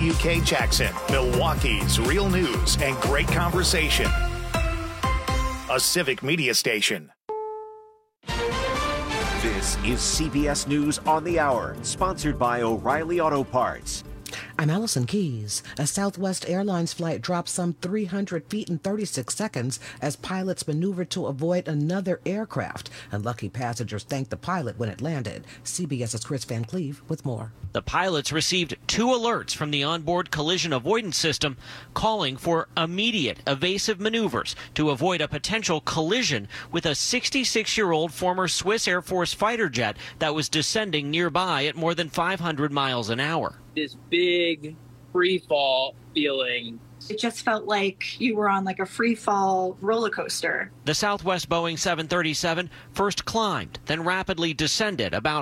WK Jackson, Milwaukee's real news and great conversation. A civic media station. This is CBS News on the Hour, sponsored by O'Reilly Auto Parts. I'm Allison Keys. A Southwest Airlines flight dropped some 300 feet in 36 seconds as pilots maneuvered to avoid another aircraft. Unlucky passengers thanked the pilot when it landed. CBS's Chris Van Cleve with more. The pilots received 2 alerts from the onboard collision avoidance system calling for immediate evasive maneuvers to avoid a potential collision with a 66-year-old former Swiss Air Force fighter jet that was descending nearby at more than 500 miles an hour. This big free fall feeling. It just felt like you were on like a free fall roller coaster. The Southwest Boeing 737 first climbed, then rapidly descended about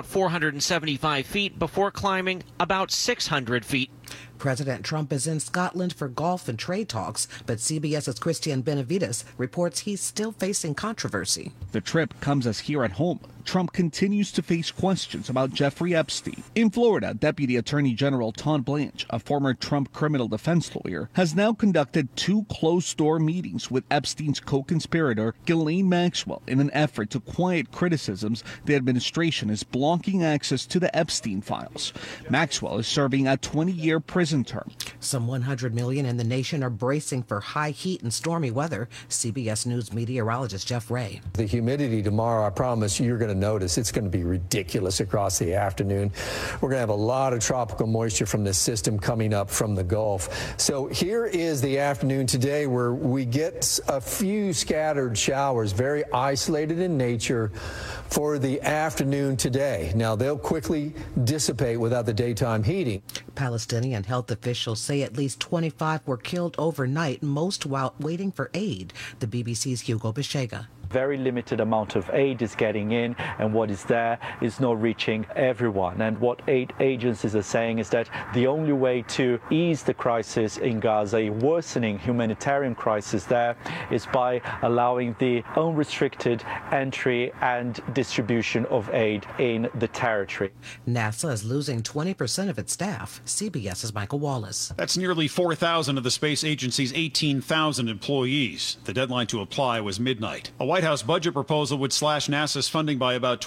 475 feet before climbing about 600 feet. President Trump is in Scotland for golf and trade talks, but CBS's Christian Benavides reports he's still facing controversy. The trip comes as here at home, Trump continues to face questions about Jeffrey Epstein. In Florida, Deputy Attorney General Todd Blanche, a former Trump criminal defense lawyer, has now conducted 2 closed-door meetings with Epstein's co-conspirator, Ghislaine Maxwell, in an effort to quiet criticisms the administration is blocking access to the Epstein files. Maxwell is serving a 20-year prison term. Some 100 million in the nation are bracing for high heat and stormy weather. CBS News meteorologist Jeff Ray. The humidity tomorrow, I promise you're going to notice it's going to be ridiculous across the afternoon. We're going to have a lot of tropical moisture from this system coming up from the Gulf. So here is the afternoon today where we get a few scattered showers, very isolated in nature for the afternoon today. Now, they'll quickly dissipate without the daytime heating. Palestinian health officials say at least 25 were killed overnight, most while waiting for aid. The BBC's Hugo Bishega. Very limited amount of aid is getting in, and what is there is not reaching everyone. And what aid agencies are saying is that the only way to ease the crisis in Gaza, a worsening humanitarian crisis there, is by allowing the unrestricted entry and distribution of aid in the territory. NASA is losing 20% of its staff. CBS's Michael Wallace. That's nearly 4,000 of the space agency's 18,000 employees. The deadline to apply was midnight. A White House budget proposal would slash NASA's funding by about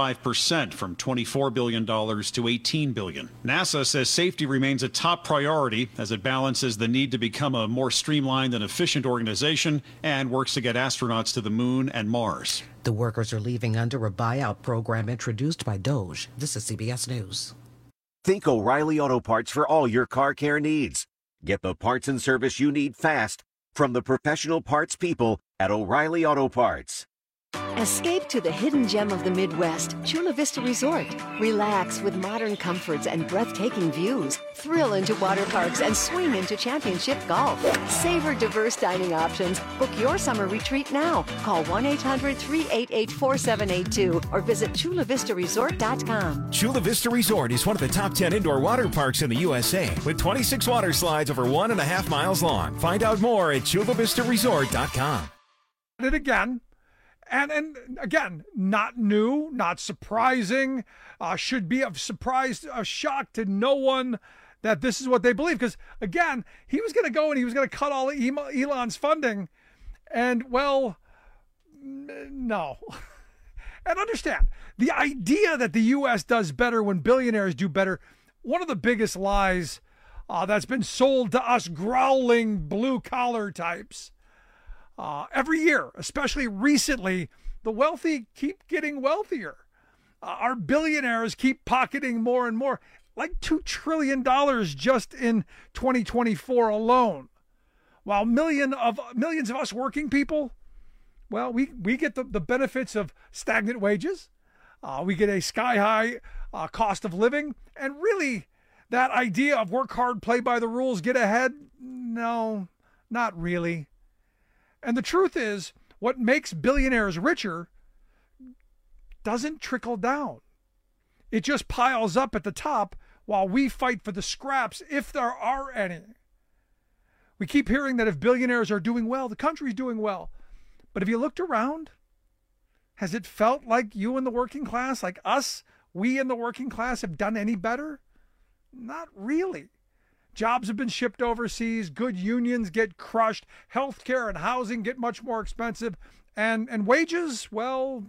25%, from $24 billion to $18 billion. NASA says safety remains a top priority as it balances the need to become a more streamlined and efficient organization and works to get astronauts to the moon and Mars. The workers are leaving under a buyout program introduced by DOGE. This is CBS News. Think O'Reilly Auto Parts for all your car care needs. Get the parts and service you need fast from the professional parts people at O'Reilly Auto Parts. Escape to the hidden gem of the Midwest, Chula Vista Resort. Relax with modern comforts and breathtaking views. Thrill into water parks and swing into championship golf. Savor diverse dining options. Book your summer retreat now. Call 1-800-388-4782 or visit ChulaVistaResort.com. Chula Vista Resort is one of the top 10 indoor water parks in the USA with 26 water slides over 1.5 miles long. Find out more at ChulaVistaResort.com. It again. And again, not new, not surprising, should be a surprise, a shock to no one that this is what they believe. Because, again, he was going to go and he was going to cut all Elon's funding. And, well, no. And understand, the idea that the U.S. does better when billionaires do better, one of the biggest lies that's been sold to us growling blue-collar types. Every year, especially recently, the wealthy keep getting wealthier. Our billionaires keep pocketing more and more, like $2 trillion just in 2024 alone. While millions of us working people, well, we get the benefits of stagnant wages. We get a sky-high cost of living. And really, that idea of work hard, play by the rules, get ahead, no, not really. And the truth is, what makes billionaires richer doesn't trickle down. It just piles up at the top while we fight for the scraps, if there are any. We keep hearing that if billionaires are doing well, the country's doing well. But have you looked around? Has it felt like you in the working class, like us, we in the working class, have done any better? Not really. Jobs have been shipped overseas. Good unions get crushed. Healthcare and housing get much more expensive. And wages, well,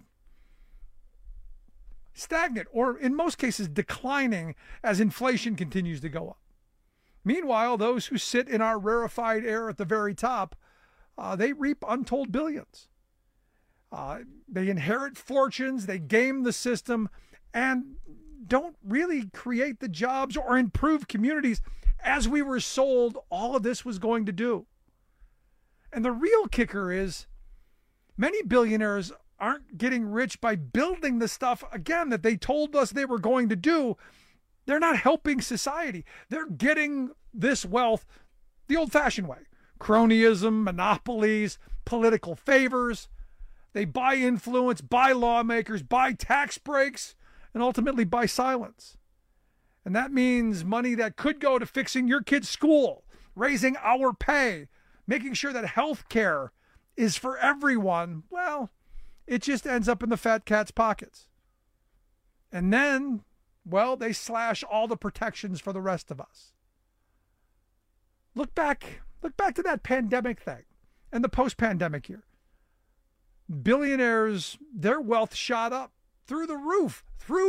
stagnant, or in most cases declining as inflation continues to go up. Meanwhile, those who sit in our rarefied air at the very top, they reap untold billions. They inherit fortunes, they game the system, and don't really create the jobs or improve communities as we were sold all of this was going to do. And the real kicker is many billionaires aren't getting rich by building the stuff, again, that they told us they were going to do. They're not helping society. They're getting this wealth the old-fashioned way. Cronyism, monopolies, political favors. They buy influence, buy lawmakers, buy tax breaks, and ultimately buy silence. And that means money that could go to fixing your kid's school, raising our pay, making sure that health care is for everyone. Well, it just ends up in the fat cat's pockets. And then, well, they slash all the protections for the rest of us. Look back to that pandemic thing and the post-pandemic year. Billionaires, their wealth shot up through the roof,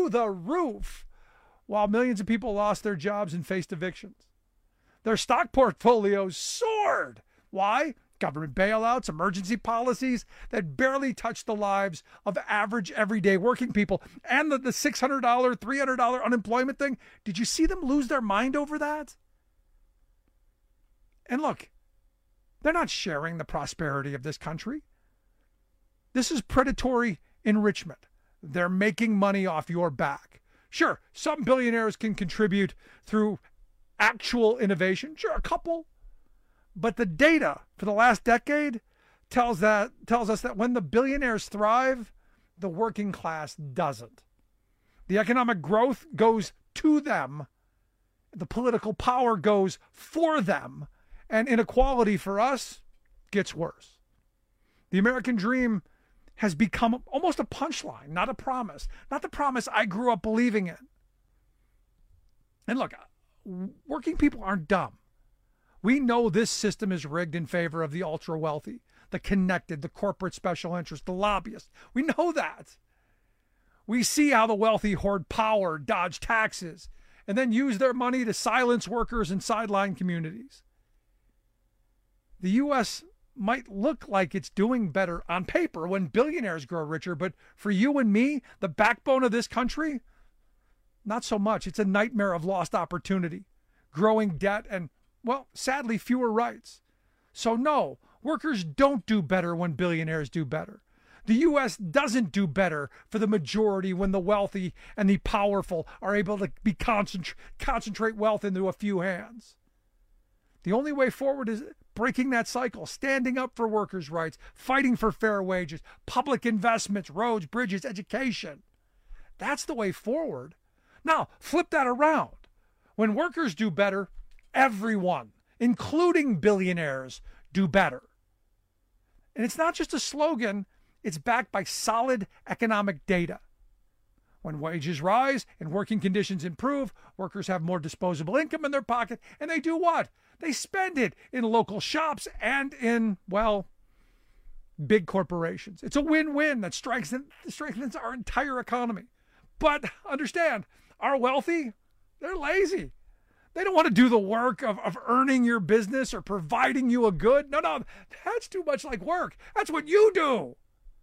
while millions of people lost their jobs and faced evictions. Their stock portfolios soared. Why? Government bailouts, emergency policies that barely touched the lives of average, everyday working people. And the $600, $300 unemployment thing. Did you see them lose their mind over that? And look, they're not sharing the prosperity of this country. This is predatory enrichment. They're making money off your back. Sure, some billionaires can contribute through actual innovation. Sure, a couple. But the data for the last decade tells us that when the billionaires thrive, the working class doesn't. The economic growth goes to them. The political power goes for them. And inequality for us gets worse. The American dream has become almost a punchline, not a promise. Not the promise I grew up believing in. And look, working people aren't dumb. We know this system is rigged in favor of the ultra-wealthy, the connected, the corporate special interests, the lobbyists. We know that. We see how the wealthy hoard power, dodge taxes, and then use their money to silence workers and sideline communities. The U.S. might look like it's doing better on paper when billionaires grow richer, but for you and me, the backbone of this country, not so much. It's a nightmare of lost opportunity, growing debt, and, well, sadly, fewer rights. So no, workers don't do better when billionaires do better. The U.S. doesn't do better for the majority when the wealthy and the powerful are able to concentrate wealth into a few hands. The only way forward is breaking that cycle, standing up for workers' rights, fighting for fair wages, public investments, roads, bridges, education. That's the way forward. Now, flip that around. When workers do better, everyone, including billionaires, do better. And it's not just a slogan, it's backed by solid economic data. When wages rise and working conditions improve, workers have more disposable income in their pocket, and they do what? They spend it in local shops and in, well, big corporations. It's a win-win that strengthens our entire economy. But understand, our wealthy, they're lazy. They don't want to do the work of earning your business or providing you a good. No, that's too much like work. That's what you do.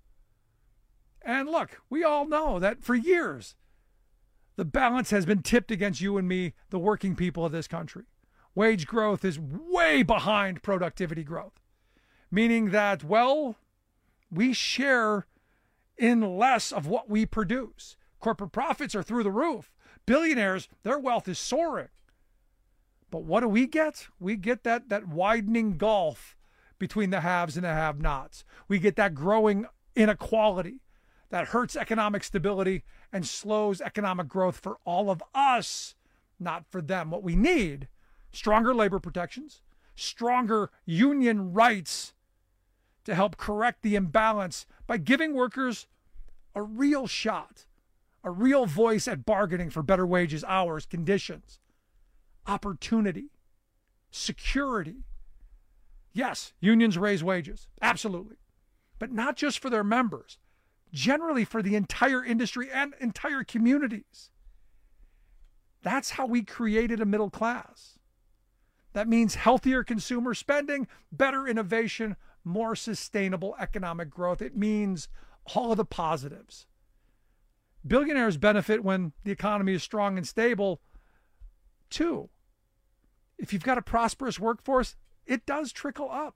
And look, we all know that for years, the balance has been tipped against you and me, the working people of this country. Wage growth is way behind productivity growth, meaning that, well, we share in less of what we produce. Corporate profits are through the roof. Billionaires, their wealth is soaring. But what do we get? We get that widening gulf between the haves and the have-nots. We get that growing inequality that hurts economic stability and slows economic growth for all of us, not for them. What we need, stronger labor protections, stronger union rights to help correct the imbalance by giving workers a real shot, a real voice at bargaining for better wages, hours, conditions, opportunity. security. Yes, unions raise wages, absolutely, but not just for their members, generally for the entire industry and entire communities. That's how we created a middle class. That means healthier consumer spending, better innovation, more sustainable economic growth. It means all of the positives. Billionaires benefit when the economy is strong and stable, too. If you've got a prosperous workforce, it does trickle up.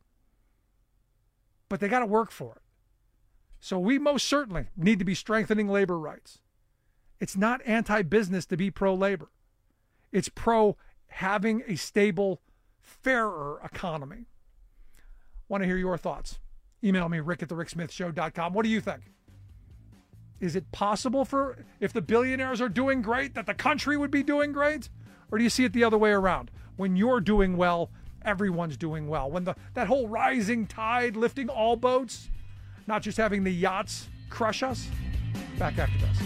But they got to work for it. So we most certainly need to be strengthening labor rights. It's not anti-business to be pro-labor. It's pro having a stable, fairer economy. Want to hear your thoughts? Email me, rick@thericksmithshow.com. What do you think? Is it possible for, if the billionaires are doing great, that the country would be doing great? Or do you see it the other way around? When you're doing well, everyone's doing well. When that whole rising tide lifting all boats, not just having the yachts crush us? Back after this.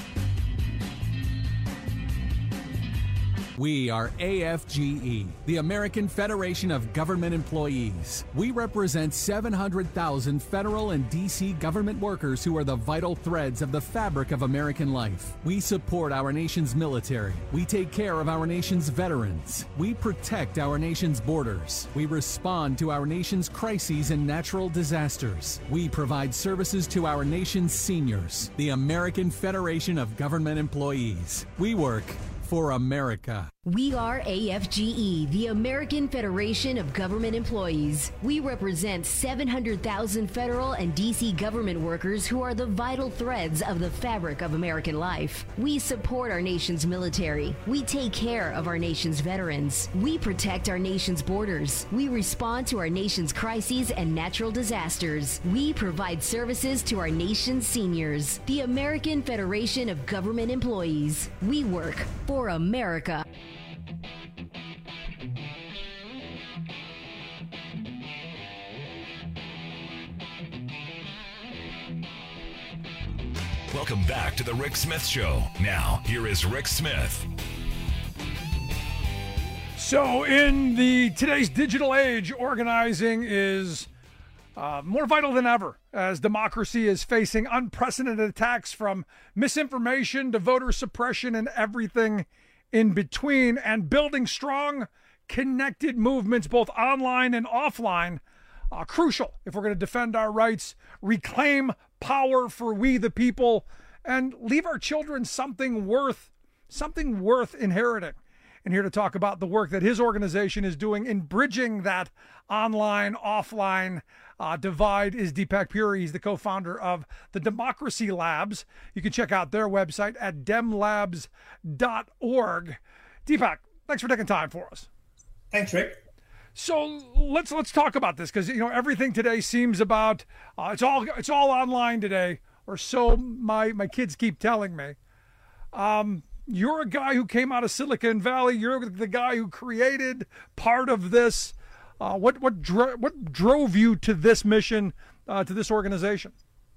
We are AFGE, the American Federation of Government Employees. We represent 700,000 federal and D.C. government workers who are the vital threads of the fabric of American life. We support our nation's military. We take care of our nation's veterans. We protect our nation's borders. We respond to our nation's crises and natural disasters. We provide services to our nation's seniors. The American Federation of Government Employees. We work for America. We are AFGE, the American Federation of Government Employees. We represent 700,000 federal and D.C. government workers who are the vital threads of the fabric of American life. We support our nation's military. We take care of our nation's veterans. We protect our nation's borders. We respond to our nation's crises and natural disasters. We provide services to our nation's seniors. The American Federation of Government Employees. We work for America. Welcome back to the Rick Smith Show. Now, here is Rick Smith. So in today's digital age, organizing is more vital than ever as democracy is facing unprecedented attacks from misinformation to voter suppression and everything in between, and building strong, connected movements both online and offline crucial if we're going to defend our rights, reclaim power for we the people, and leave our children something worth inheriting. And here to talk about the work that his organization is doing in bridging that online-offline divide is Deepak Puri. He's the co-founder of the Democracy Labs. You can check out their website at demlabs.org. Deepak, thanks for taking time for us. Thanks, Rick. So let's talk about this, because everything today seems about it's all online today, or so my kids keep telling me. You're a guy who came out of Silicon Valley. You're the guy who created part of this. What drove you to this mission, to this organization?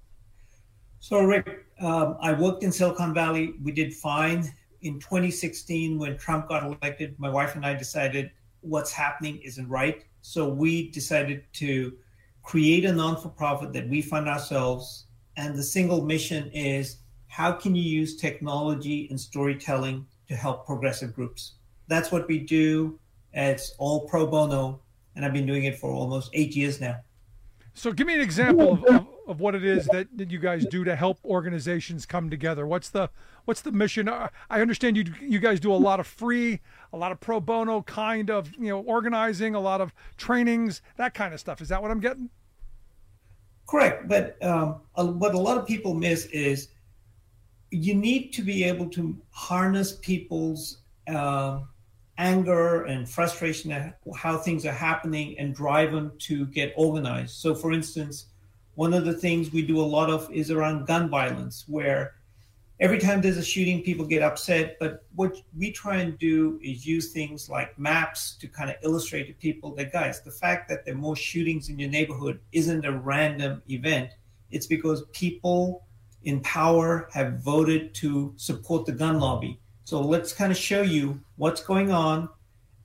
So, Rick, I worked in Silicon Valley. We did fine. In 2016, when Trump got elected, my wife and I decided what's happening isn't right. So we decided to create a non-for-profit that we fund ourselves. And the single mission is, how can you use technology and storytelling to help progressive groups? That's what we do. It's all pro bono, and I've been doing it for almost 8 years now. So give me an example of what it is that you guys do to help organizations come together. What's the mission? I understand you guys do a lot of free, a lot of pro bono kind of organizing, a lot of trainings, that kind of stuff. Is that what I'm getting? Correct. But what a lot of people miss is you need to be able to harness people's anger and frustration at how things are happening and drive them to get organized. So, for instance, one of the things we do a lot of is around gun violence, where every time there's a shooting, people get upset. But what we try and do is use things like maps to kind of illustrate to people that, guys, the fact that there are more shootings in your neighborhood isn't a random event. It's because people in power have voted to support the gun lobby. So let's kind of show you what's going on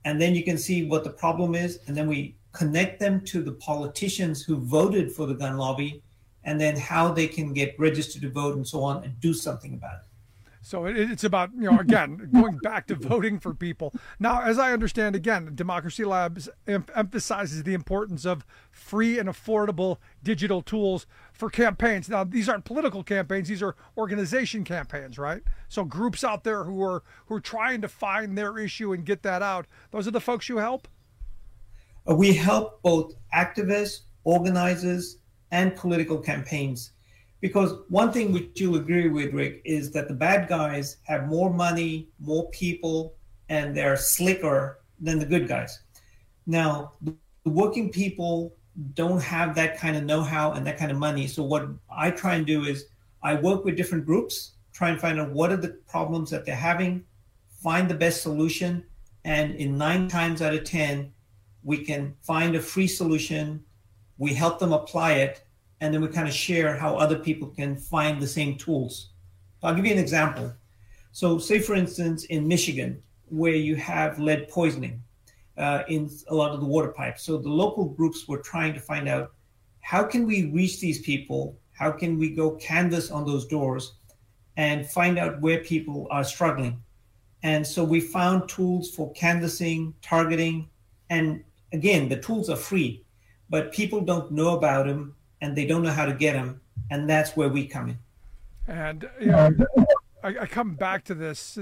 and then you can see what the problem is, and then we connect them to the politicians who voted for the gun lobby, and then how they can get registered to vote and so on and do something about it. So it's about, again, going back to voting for people. Now, as I understand, again, Democracy Labs emphasizes the importance of free and affordable digital tools for campaigns. Now, these aren't political campaigns. These are organization campaigns, right? So groups out there who are trying to find their issue and get that out. Those are the folks you help? We help both activists, organizers, and political campaigns. Because one thing which you'll agree with, Rick, is that the bad guys have more money, more people, and they're slicker than the good guys. Now, the working people don't have that kind of know-how and that kind of money. So what I try and do is I work with different groups, try and find out what are the problems that they're having, find the best solution, and in 9 times out of 10, we can find a free solution, we help them apply it, and then we kind of share how other people can find the same tools. I'll give you an example. So say, for instance, in Michigan, where you have lead poisoning in a lot of the water pipes. So the local groups were trying to find out, how can we reach these people? How can we go canvas on those doors and find out where people are struggling? And so we found tools for canvassing, targeting, and again, the tools are free, but people don't know about them and they don't know how to get them, and that's where we come in. And I come back to this.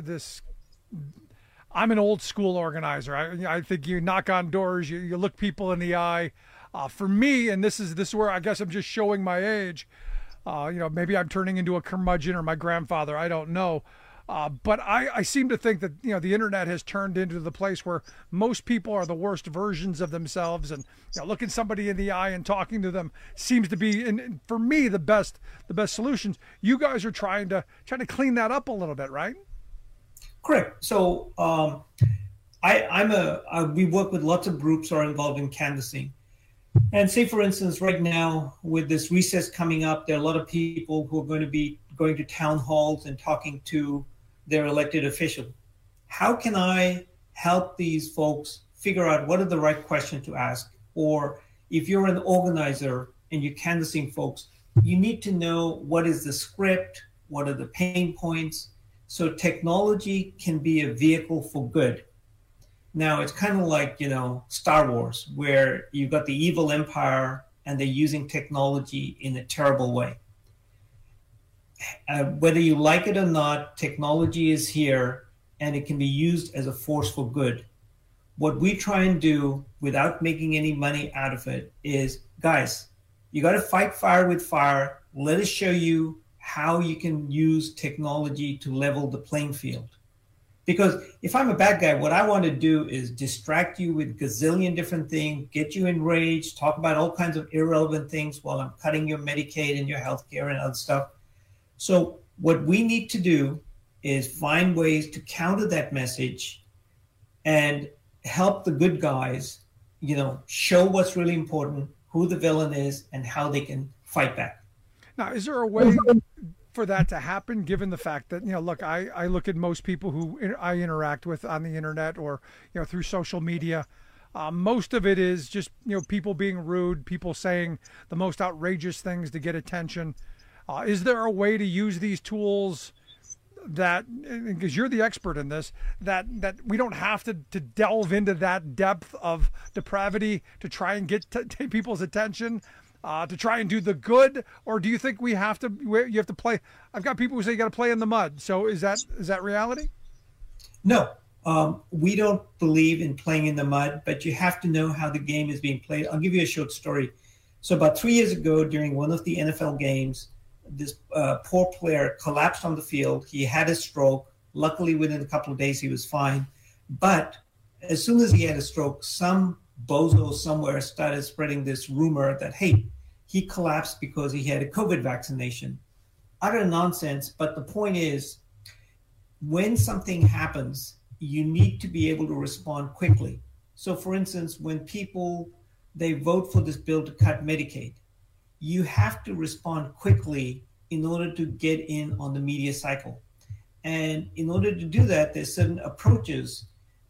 I'm an old school organizer. I think you knock on doors, you look people in the eye. For me, and this is where I guess I'm just showing my age. Maybe I'm turning into a curmudgeon or my grandfather. I don't know. But I seem to think that, the internet has turned into the place where most people are the worst versions of themselves, and looking somebody in the eye and talking to them seems to be, and for me, the best solutions. You guys are trying to clean that up a little bit, right? Correct. So we work with lots of groups who are involved in canvassing. And say, for instance, right now with this recess coming up, there are a lot of people who are going to be going to town halls and talking to their elected official. How can I help these folks figure out what are the right questions to ask? Or if you're an organizer and you're canvassing folks, you need to know what is the script, what are the pain points. So technology can be a vehicle for good. Now, it's kind of like, Star Wars, where you've got the evil empire and they're using technology in a terrible way. Whether you like it or not, technology is here and it can be used as a force for good. What we try and do without making any money out of it is, guys, you got to fight fire with fire. Let us show you how you can use technology to level the playing field. Because if I'm a bad guy, what I want to do is distract you with gazillion different things, get you enraged, talk about all kinds of irrelevant things while I'm cutting your Medicaid and your healthcare and other stuff. So what we need to do is find ways to counter that message and help the good guys, show what's really important, who the villain is, and how they can fight back. Now, is there a way for that to happen, given the fact that, look, I look at most people who I interact with on the internet or, through social media. Most of it is just, people being rude, people saying the most outrageous things to get attention. Is there a way to use these tools that, because you're the expert in this, that we don't have to delve into that depth of depravity to try and get people's attention? To try and do the good, or do you think you have to play? I've got people who say you got to play in the mud. So is that reality? No, we don't believe in playing in the mud, but you have to know how the game is being played. I'll give you a short story. So about 3 years ago, during one of the NFL games, this poor player collapsed on the field. He had a stroke. Luckily, within a couple of days, he was fine. But as soon as he had a stroke, some bozo somewhere started spreading this rumor that, hey, he collapsed because he had a COVID vaccination. Utter nonsense. But the point is, when something happens, you need to be able to respond quickly. So for instance, when people, they vote for this bill to cut Medicaid, you have to respond quickly in order to get in on the media cycle. And in order to do that, there's certain approaches.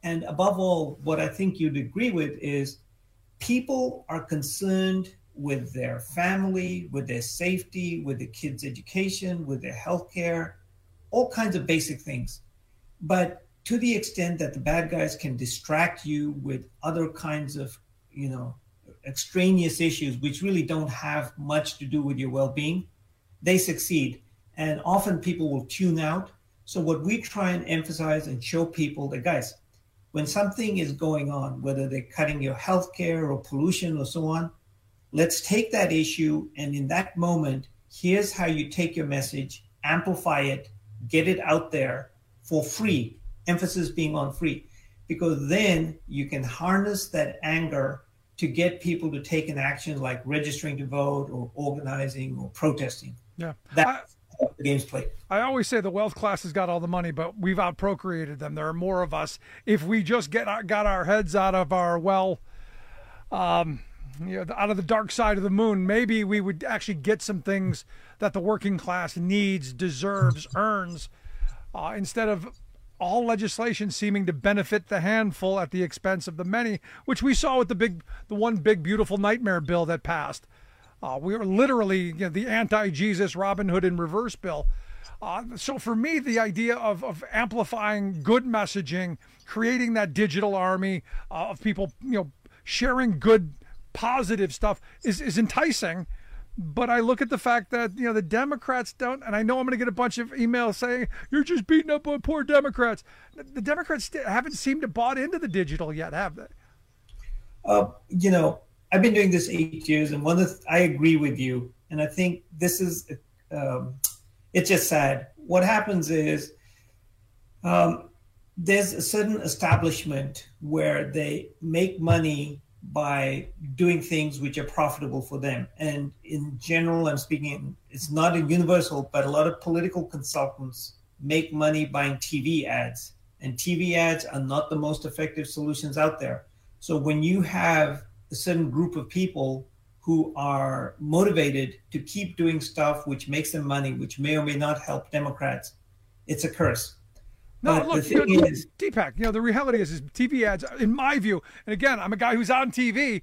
And above all, what I think you'd agree with is people are concerned with their family, with their safety, with the kids' education, with their health care, all kinds of basic things. But to the extent that the bad guys can distract you with other kinds of, extraneous issues, which really don't have much to do with your well-being, they succeed. And often people will tune out. So what we try and emphasize and show people that, guys, when something is going on, whether they're cutting your health care or pollution or so on, let's take that issue, and in that moment, here's how you take your message, amplify it, get it out there for free, emphasis being on free, because then you can harness that anger to get people to take an action like registering to vote or organizing or protesting. Yeah. That's how the game's played. I always say the wealth class has got all the money, but we've outprocreated them. There are more of us. If we just got our heads out of our, out of the dark side of the moon, maybe we would actually get some things that the working class needs, deserves, earns, instead of all legislation seeming to benefit the handful at the expense of the many, which we saw with the one big beautiful nightmare bill that passed. We were literally the anti-Jesus Robin Hood in reverse bill. So for me, the idea of amplifying good messaging, creating that digital army of people, sharing good, positive stuff is enticing. But I look at the fact that, the Democrats don't, and I know I'm going to get a bunch of emails saying, you're just beating up on poor Democrats. The Democrats haven't seemed to bought into the digital yet, have they? I've been doing this 8 years, and I agree with you. And I think this is, it's just sad. What happens is there's a certain establishment where they make money by doing things which are profitable for them. And in general, I'm speaking, it's not a universal, but a lot of political consultants make money buying TV ads. And TV ads are not the most effective solutions out there. So when you have a certain group of people who are motivated to keep doing stuff which makes them money, which may or may not help Democrats, it's a curse. No, but look, Deepak, the reality is TV ads, in my view, and again, I'm a guy who's on TV,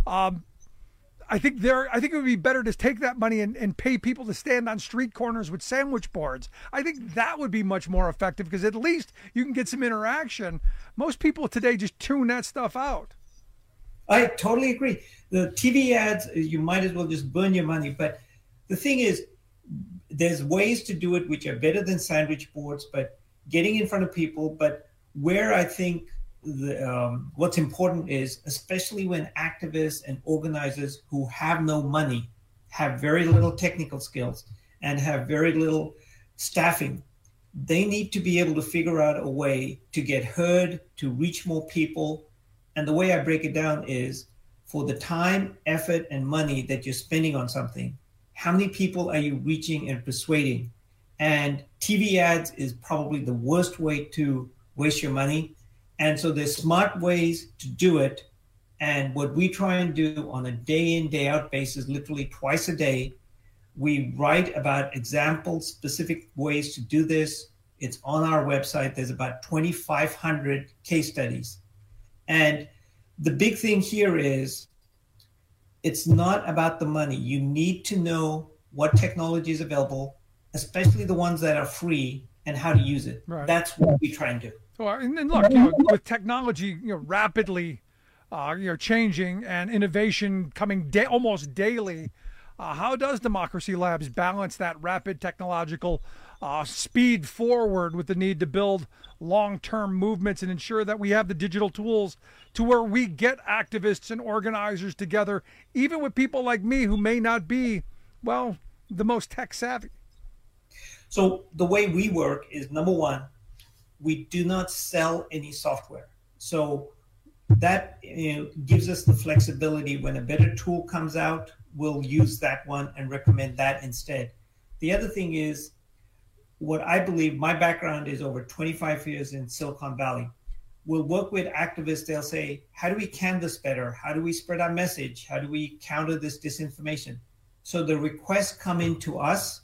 I think it would be better to take that money and pay people to stand on street corners with sandwich boards. I think that would be much more effective because at least you can get some interaction. Most people today just tune that stuff out. I totally agree. The TV ads, you might as well just burn your money. But the thing is, there's ways to do it which are better than sandwich boards, but getting in front of people. But where I think what's important is, especially when activists and organizers who have no money, have very little technical skills, and have very little staffing, they need to be able to figure out a way to get heard, to reach more people. And the way I break it down is, for the time, effort, and money that you're spending on something, how many people are you reaching and persuading? And TV ads is probably the worst way to waste your money. And so there's smart ways to do it. And what we try and do on a day in, day out basis, literally twice a day, we write about examples, specific ways to do this. It's on our website. There's about 2,500 case studies. And the big thing here is, it's not about the money. You need to know what technology is available, especially the ones that are free, and how to use it. Right. That's what we try and do. Well, and look, with technology, rapidly, changing and innovation coming almost daily, how does Democracy Labs balance that rapid technological speed forward with the need to build long-term movements and ensure that we have the digital tools to where we get activists and organizers together, even with people like me who may not be, the most tech savvy? So the way we work is, number one, we do not sell any software. So that gives us the flexibility. When a better tool comes out, we'll use that one and recommend that instead. The other thing is, what I believe, my background is over 25 years in Silicon Valley. We'll work with activists. They'll say, how do we canvass better? How do we spread our message? How do we counter this disinformation? So the requests come into us.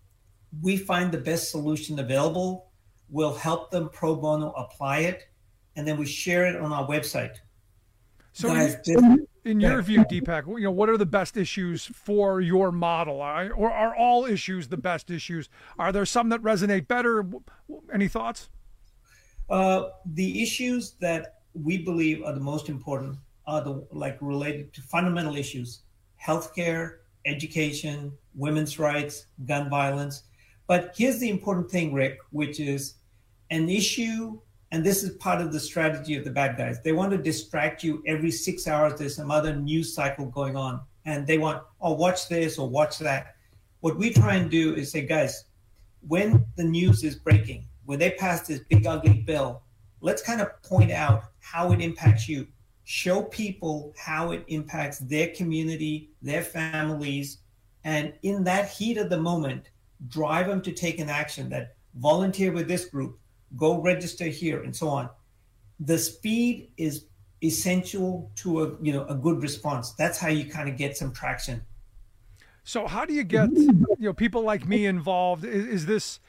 We find the best solution available. We'll help them pro bono apply it. and then we share it on our website. So Guys, in your view, Deepak, what are the best issues for your model? Or are all issues the best issues? Are there some that resonate better? Any thoughts? The issues that we believe are the most important are related to fundamental issues: healthcare, education, women's rights, gun violence. But here's the important thing, Rick, which is an issue, and this is part of the strategy of the bad guys. They want to distract you every 6 hours. There's some other news cycle going on, and they want, watch this or watch that. What we try and do is say, guys, when the news is breaking, when they pass this big ugly bill, let's kind of point out how it impacts you. Show people how it impacts their community, their families, and in that heat of the moment, drive them to take an action that volunteer with this group, go register here, and so on. The speed is essential to a good response. That's how you kind of get some traction. So how do you get people like me involved? Is this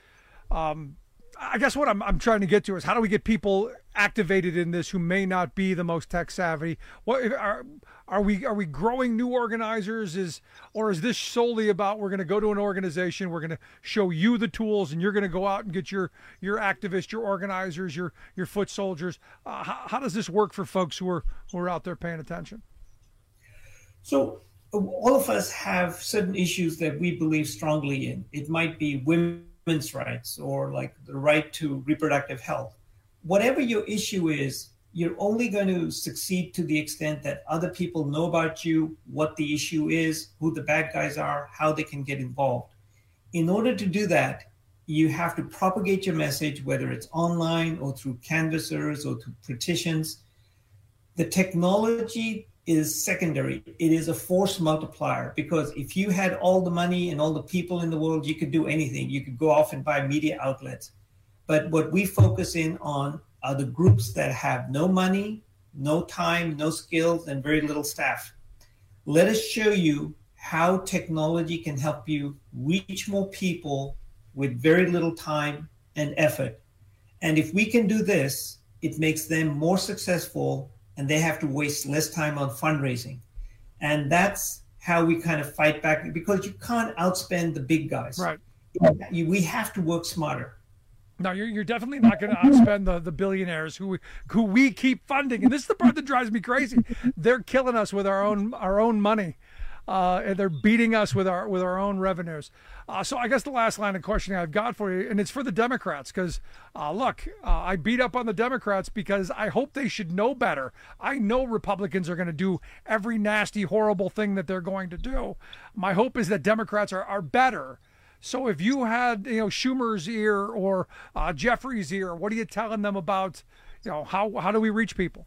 I guess what I'm trying to get to is how do we get people activated in this who may not be the most tech savvy? What are we growing new organizers? Or is this solely about we're going to go to an organization, we're going to show you the tools, and you're going to go out and get your activists, your organizers, your foot soldiers? How does this work for folks who are out there paying attention? So all of us have certain issues that we believe strongly in. It might be women's rights or like the right to reproductive health. Whatever your issue is, you're only going to succeed to the extent that other people know about you, what the issue is, who the bad guys are, how they can get involved. In order to do that, you have to propagate your message, whether it's online or through canvassers or through petitions. The technology is secondary. It is a force multiplier, because if you had all the money and all the people in the world, you could do anything. You could go off and buy media outlets. But what we focus in on are the groups that have no money, no time, no skills, and very little staff. Let us show you how technology can help you reach more people with very little time and effort. And if we can do this, it makes them more successful, and they have to waste less time on fundraising. And that's how we kind of fight back, because you can't outspend the big guys. Right. We have to work smarter. No, you're definitely not going to outspend the billionaires who we keep funding. And this is the part that drives me crazy. They're killing us with our own money. And they're beating us with our own revenues. So I guess the last line of questioning I've got for you, and it's for the Democrats, because I beat up on the Democrats because I hope they should know better. I know Republicans are going to do every nasty, horrible thing that they're going to do. My hope is that Democrats are better. So if you had Schumer's ear or Jeffrey's ear, what are you telling them about how do we reach people?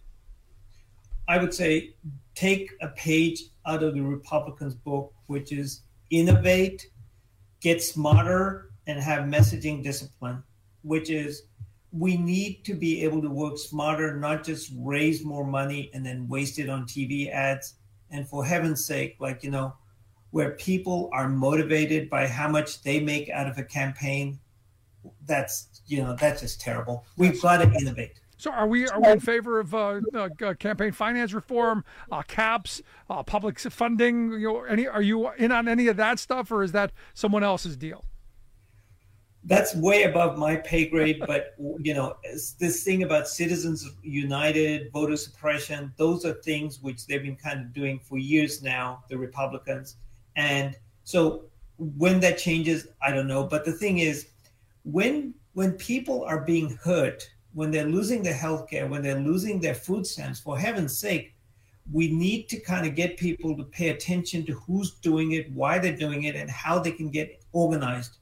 I would say take a page out of the Republicans' book, which is innovate, get smarter, and have messaging discipline, which is we need to be able to work smarter, not just raise more money and then waste it on TV ads. And for heaven's sake, where people are motivated by how much they make out of a campaign, that's just terrible. We've got to innovate. So are we in favor of campaign finance reform, caps, public funding? Are you in on any of that stuff, or is that someone else's deal? That's way above my pay grade, but this thing about Citizens United, voter suppression, those are things which they've been kind of doing for years now, the Republicans. And so when that changes, I don't know. But the thing is, when people are being hurt, when they're losing their health care, when they're losing their food stamps, for heaven's sake, we need to kind of get people to pay attention to who's doing it, why they're doing it, and how they can get organized.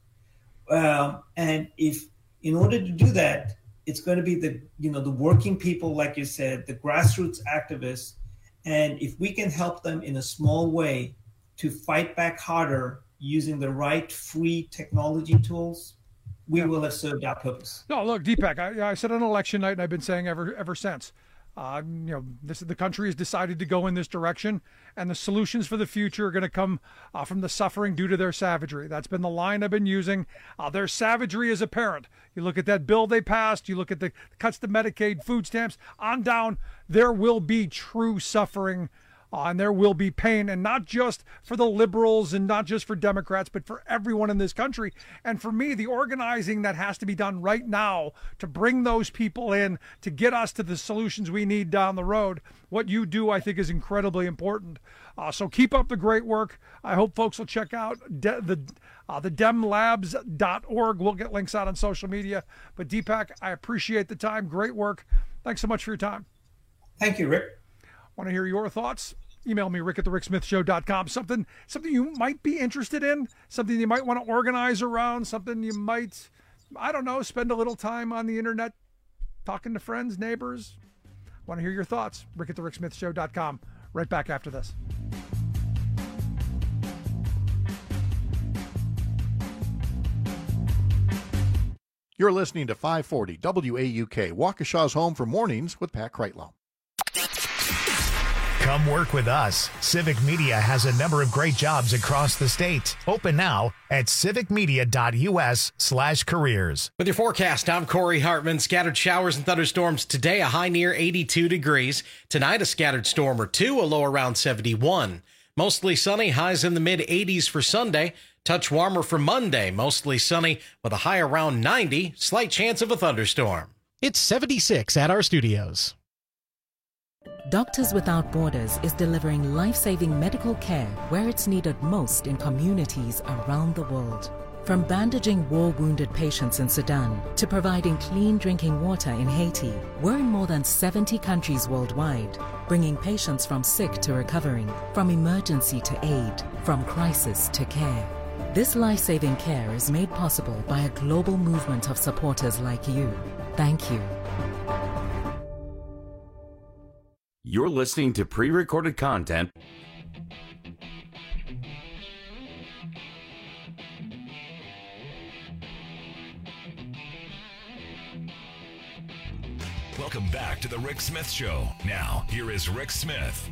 And if, in order to do that, it's going to be the working people, like you said, the grassroots activists. And if we can help them in a small way to fight back harder using the right free technology tools, we will have served our purpose. No, look, Deepak, I said on election night, and I've been saying ever since, The country has decided to go in this direction, and the solutions for the future are going to come from the suffering due to their savagery. That's been the line I've been using. Their savagery is apparent. You look at that bill they passed, you look at the cuts to Medicaid, food stamps, on down, there will be true suffering. And there will be pain, and not just for the liberals and not just for Democrats, but for everyone in this country. And for me, the organizing that has to be done right now to bring those people in, to get us to the solutions we need down the road, what you do, I think, is incredibly important. So keep up the great work. I hope folks will check out the demlabs.org. We'll get links out on social media. But Deepak, I appreciate the time. Great work. Thanks so much for your time. Thank you, Rick. Want to hear your thoughts? Email me, rick@thericksmithshow.com. Something you might be interested in, something you might want to organize around, something you might, I don't know, spend a little time on the internet talking to friends, neighbors. Want to hear your thoughts? rick@thericksmithshow.com. Right back after this. You're listening to 540 WAUK, Waukesha's home for mornings with Pat Kreitlow. Come work with us. Civic Media has a number of great jobs across the state. Open now at civicmedia.us/careers. With your forecast, I'm Corey Hartman. Scattered showers and thunderstorms today, a high near 82 degrees. Tonight, a scattered storm or two, a low around 71. Mostly sunny, highs in the mid-80s for Sunday. Touch warmer for Monday, mostly sunny with a high around 90. Slight chance of a thunderstorm. It's 76 at our studios. Doctors Without Borders is delivering life-saving medical care where it's needed most in communities around the world. From bandaging war-wounded patients in Sudan to providing clean drinking water in Haiti, we're in more than 70 countries worldwide, bringing patients from sick to recovering, from emergency to aid, from crisis to care. This life-saving care is made possible by a global movement of supporters like you. Thank you. You're listening to pre-recorded content. Welcome back to the Rick Smith Show. Now, here is Rick Smith.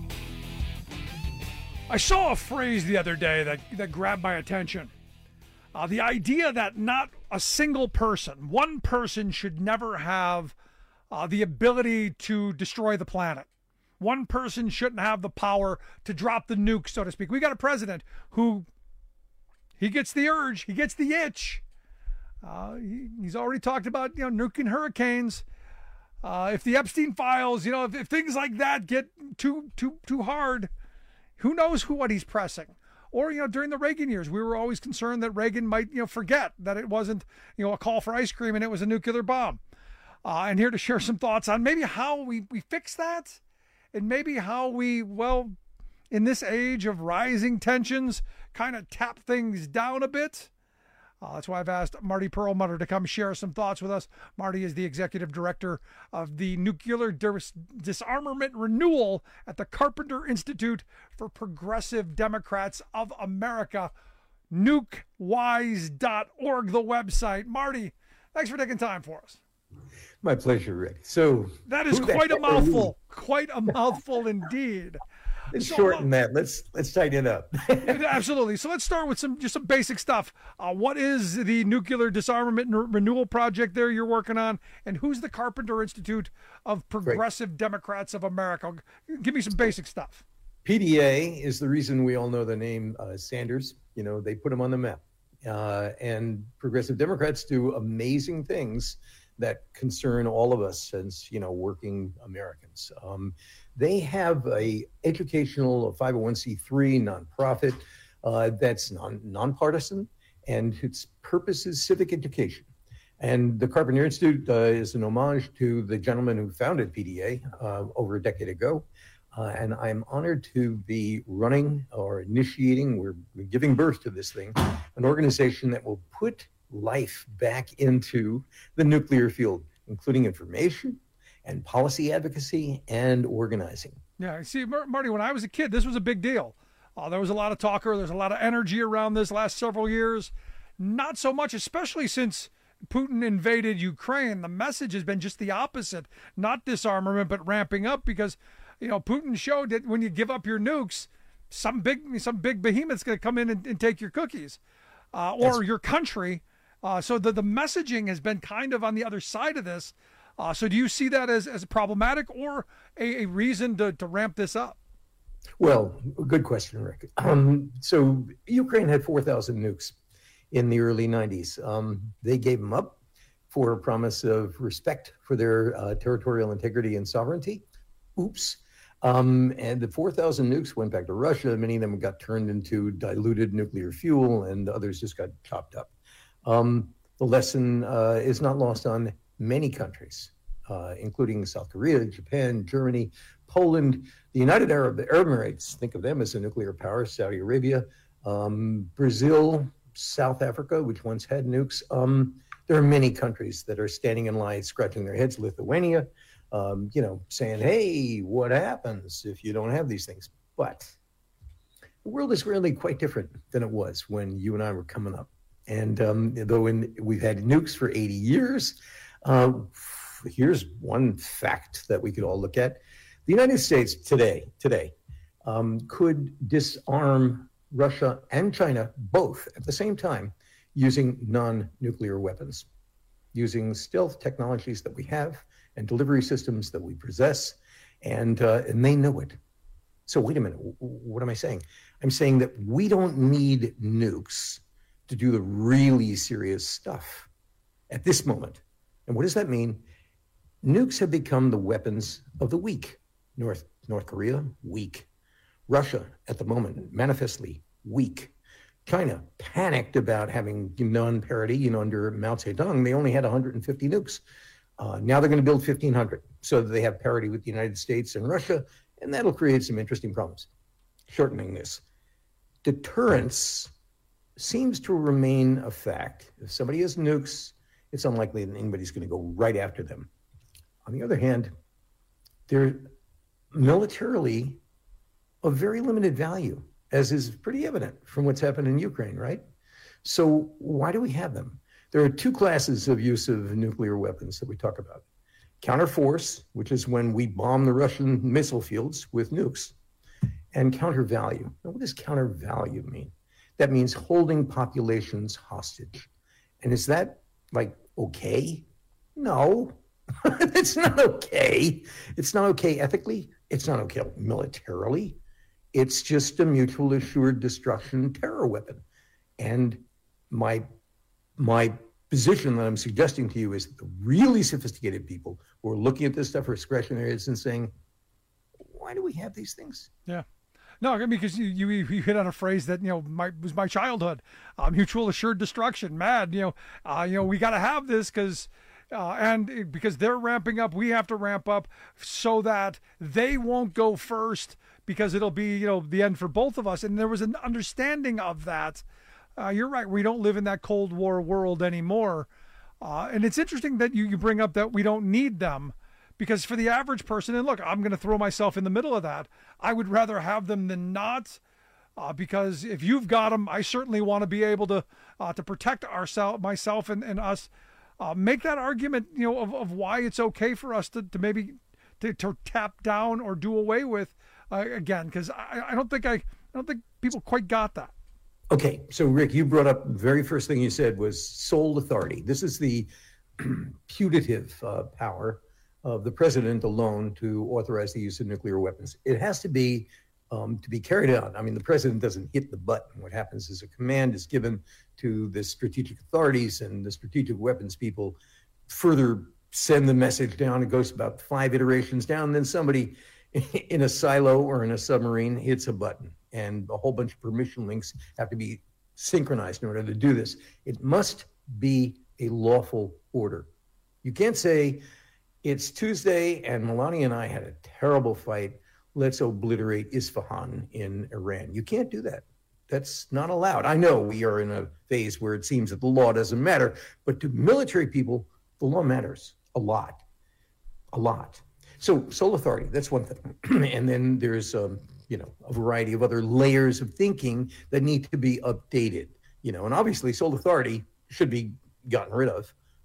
I saw a phrase the other day that grabbed my attention. The idea that not a single person, one person, should never have the ability to destroy the planet. One person shouldn't have the power to drop the nuke, so to speak. We got a president who, he gets the urge, he gets the itch. He's already talked about, nuking hurricanes. If the Epstein files, if things like that get too hard, who knows what he's pressing. Or, during the Reagan years, we were always concerned that Reagan might, forget that it wasn't, a call for ice cream and it was a nuclear bomb. And here to share some thoughts on maybe how we fix that. And maybe how we, in this age of rising tensions, kind of tap things down a bit. That's why I've asked Marty Perlmutter to come share some thoughts with us. Marty is the executive director of the Nuclear Disarmament Renewal at the Carpenter Institute for Progressive Democrats of America. Nukewise.org, the website. Marty, thanks for taking time for us. My pleasure, Rick. So that is quite a mouthful. Quite a mouthful indeed. Let's shorten that. Let's tighten it up. Absolutely. So let's start with some basic stuff. What is the Nuclear Disarmament Renewal Project there you're working on, and who's the Carpenter Institute of Progressive Democrats of America? Give me some basic stuff. PDA is the reason we all know the name Sanders. They put him on the map, and Progressive Democrats do amazing things that concern all of us as, working Americans. They have a educational 501c3 nonprofit that's nonpartisan, and its purpose is civic education. And the Carpenter Institute is an homage to the gentleman who founded PDA over a decade ago. And I'm honored to be running or initiating, we're giving birth to this thing, an organization that will put life back into the nuclear field, including information and policy advocacy and organizing. Yeah, see, Marty, when I was a kid, this was a big deal. There was a lot of talk, there's a lot of energy around this last several years. Not so much, especially since Putin invaded Ukraine, the message has been just the opposite, not disarmament, but ramping up, because, Putin showed that when you give up your nukes, some big behemoth's going to come in and take your cookies, or your country. So the messaging has been kind of on the other side of this. So do you see that as problematic or a reason to ramp this up? Well, good question, Rick. So Ukraine had 4,000 nukes in the early 90s. They gave them up for a promise of respect for their territorial integrity and sovereignty. Oops. And the 4,000 nukes went back to Russia. Many of them got turned into diluted nuclear fuel, and others just got chopped up. The lesson is not lost on many countries, including South Korea, Japan, Germany, Poland, the United Arab Emirates. Think of them as a nuclear power. Saudi Arabia, Brazil, South Africa, which once had nukes. There are many countries that are standing in line, scratching their heads. Lithuania, saying, "Hey, what happens if you don't have these things?" But the world is really quite different than it was when you and I were coming up. And though we've had nukes for 80 years, here's one fact that we could all look at. The United States today could disarm Russia and China both at the same time using non-nuclear weapons, using stealth technologies that we have and delivery systems that we possess, and they know it. So wait a minute, what am I saying? I'm saying that we don't need nukes to do the really serious stuff at this moment. And what does that mean? Nukes have become the weapons of the weak. North Korea, weak. Russia, at the moment, manifestly weak. China panicked about having non-parity. Under Mao Zedong, they only had 150 nukes. Now they're going to build 1,500 so that they have parity with the United States and Russia, and that'll create some interesting problems. Shortening this. Deterrence seems to remain a fact. If somebody has nukes, it's unlikely that anybody's going to go right after them. On the other hand, they're militarily of very limited value, as is pretty evident from what's happened in Ukraine, right? So why do we have them? There are two classes of use of nuclear weapons that we talk about. Counterforce, which is when we bomb the Russian missile fields with nukes, and countervalue. Now, what does countervalue mean? That means holding populations hostage. And is that okay? No, it's not okay. It's not okay ethically. It's not okay militarily. It's just a mutual assured destruction terror weapon. And my position that I'm suggesting to you is that the really sophisticated people who are looking at this stuff are scratching their heads and saying, why do we have these things? Yeah. No, because you hit on a phrase that was my childhood, mutual assured destruction. Mad, we got to have this because they're ramping up, we have to ramp up so that they won't go first because it'll be the end for both of us. And there was an understanding of that. You're right. We don't live in that Cold War world anymore, and it's interesting that you bring up that we don't need them. Because for the average person, and look, I'm going to throw myself in the middle of that, I would rather have them than not, because if you've got them, I certainly want to be able to protect myself and us. Make that argument, of why it's okay for us to maybe to tap down or do away with again, because I don't think people quite got that. Okay, so Rick, you brought up the very first thing you said was sole authority. This is the putative power of the president alone to authorize the use of nuclear weapons. It has to be carried out. I mean, the president doesn't hit the button. What happens is a command is given to the strategic authorities, and the strategic weapons people further send the message down. It goes about 5 iterations down, and then somebody in a silo or in a submarine hits a button, and a whole bunch of permission links have to be synchronized in order to do this. It must be a lawful order. You can't say, it's Tuesday and Melania and I had a terrible fight. Let's obliterate Isfahan in Iran. You can't do that. That's not allowed. I know we are in a phase where it seems that the law doesn't matter, but to military people, the law matters a lot, a lot. So sole authority, that's one thing. And then there's, a variety of other layers of thinking that need to be updated, and obviously sole authority should be gotten rid of.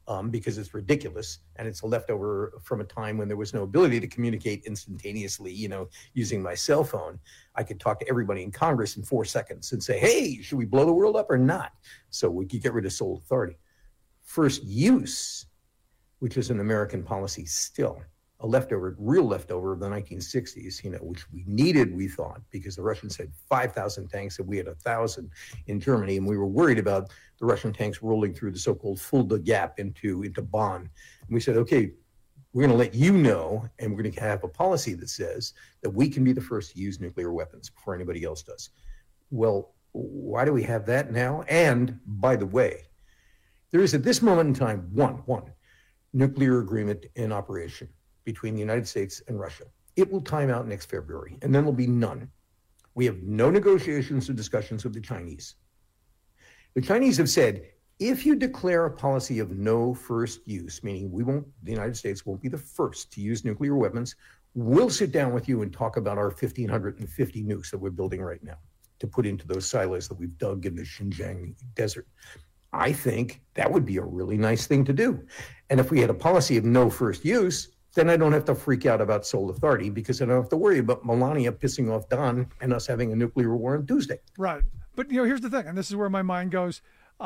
because it's ridiculous, and it's a leftover from a time when there was no ability to communicate instantaneously, using my cell phone. I could talk to everybody in Congress in 4 seconds and say, hey, should we blow the world up or not? So we could get rid of sole authority. First use, which is an American policy still, a real leftover of the 1960s, which we needed, we thought, because the Russians had 5,000 tanks and we had 1,000 in Germany, and we were worried about the Russian tanks rolling through the so-called Fulda Gap into Bonn. And we said, okay, we're going to let you know, and we're going to have a policy that says that we can be the first to use nuclear weapons before anybody else does. Well, why do we have that now? And by the way, there is at this moment in time one nuclear agreement in operation between the United States and Russia. It will time out next February, and then there'll be none. We have no negotiations or discussions with the Chinese. The Chinese have said, if you declare a policy of no first use, meaning the United States won't be the first to use nuclear weapons, we'll sit down with you and talk about our 1,550 nukes that we're building right now to put into those silos that we've dug in the Xinjiang desert. I think that would be a really nice thing to do. And if we had a policy of no first use, then I don't have to freak out about sole authority, because I don't have to worry about Melania pissing off Don and us having a nuclear war on Tuesday. Right. But, here's the thing, and this is where my mind goes.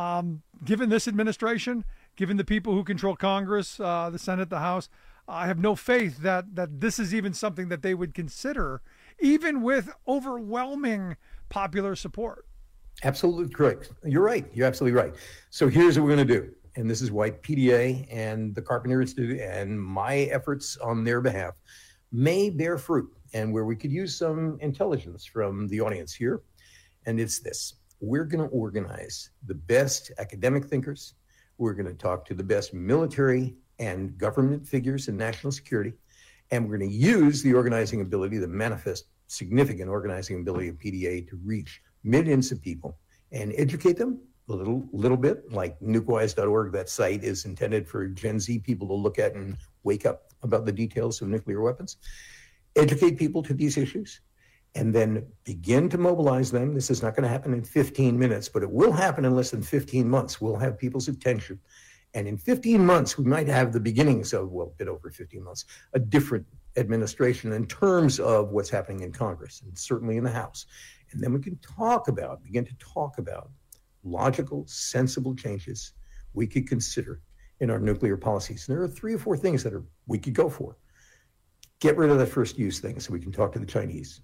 Given this administration, given the people who control Congress, the Senate, the House, I have no faith that this is even something that they would consider, even with overwhelming popular support. Absolutely correct. You're right. You're absolutely right. So here's what we're going to do. And this is why PDA and the Carpenter Institute and my efforts on their behalf may bear fruit, and where we could use some intelligence from the audience here. And it's this. We're going to organize the best academic thinkers. We're going to talk to the best military and government figures in national security. And we're going to use the organizing ability, the manifest significant organizing ability of PDA to reach millions of people and educate them a little bit, like nukewise.org. That site is intended for Gen Z people to look at and wake up about the details of nuclear weapons. Educate people to these issues, and then begin to mobilize them. This is not going to happen in 15 minutes, but it will happen in less than 15 months. We'll have people's attention. And in 15 months, we might have the beginnings of, a bit over 15 months, a different administration in terms of what's happening in Congress and certainly in the House. And then we can begin to talk about logical, sensible changes we could consider in our nuclear policies. And there are 3 or 4 things that we could go for. Get rid of the first use thing so we can talk to the Chinese.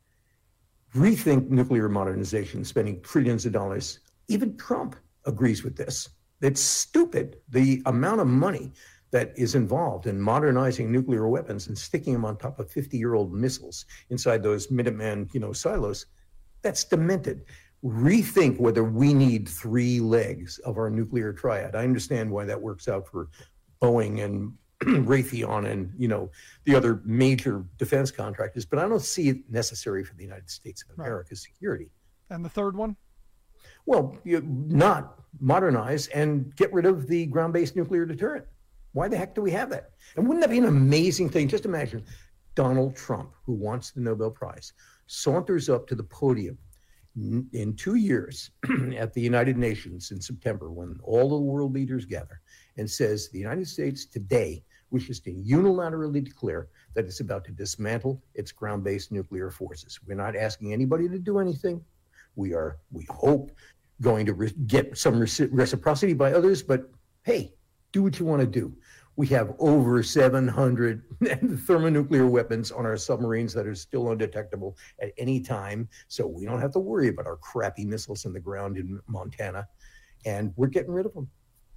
Rethink nuclear modernization, spending trillions of dollars. Even Trump agrees with this. It's stupid, the amount of money that is involved in modernizing nuclear weapons and sticking them on top of 50-year-old missiles inside those Minuteman, silos. That's demented. Rethink whether we need 3 legs of our nuclear triad. I understand why that works out for Boeing and Raytheon and, the other major defense contractors, but I don't see it necessary for the United States of America's security. And the third one? Well, not modernize and get rid of the ground-based nuclear deterrent. Why the heck do we have that? And wouldn't that be an amazing thing? Just imagine Donald Trump, who wants the Nobel Prize, saunters up to the podium in 2 years at the United Nations in September, when all the world leaders gather, and says the United States today wishes to unilaterally declare that it's about to dismantle its ground-based nuclear forces. We're not asking anybody to do anything. We hope, going to get some reciprocity by others, but hey, do what you want to do. We have over 700 thermonuclear weapons on our submarines that are still undetectable at any time, so we don't have to worry about our crappy missiles in the ground in Montana, and we're getting rid of them.